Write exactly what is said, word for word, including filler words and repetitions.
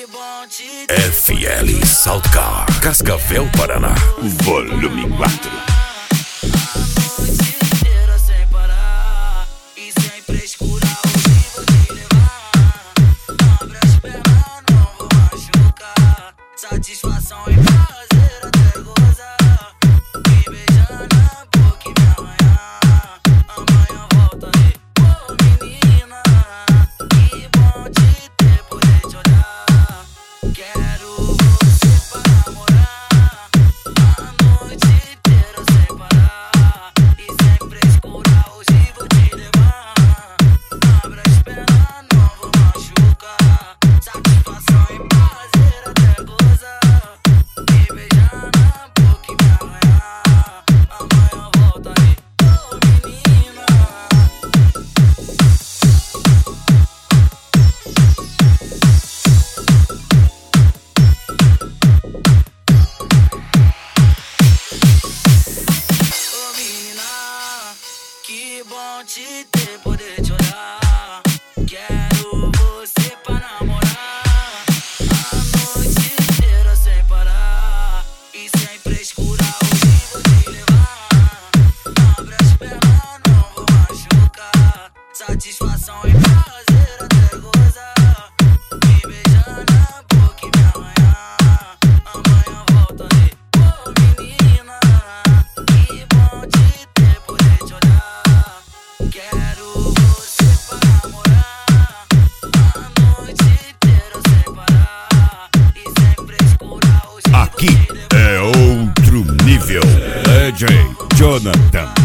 F L Saltcar, Cascavel, Paraná. Volume quatro. Satisfação e prazer até gozar. Me beijar na boca e me arranhar. Amanhã volta aí, ô menina. Que bom te ter, poder te olhar. Quero você pra namorar. A noite inteira sem parar. E sem frescura, hoje vou te levar. Abre as pernas, não vou machucar. Satisfação e prazer até gozar. Me beijar na boca e me arranhar. Amanhã volta aí, ô menina. Ô menina, que bom te ter, poder te olhar. Quero você pra namorar. A noite inteira sem parar. E sem frescura, hoje vou te levar. Abre as pernas, não vou machucar. Satisfação e prazer até gozar. Me beijar na boca e me arranhar. Amanhã volta aí, ô menina. Que bom te ter, poder te olhar. Quero você pra namorar. A noite inteira sem parar. E sem frescura, hoje vou Aqui te levar. é outro nível. D J Jonathan.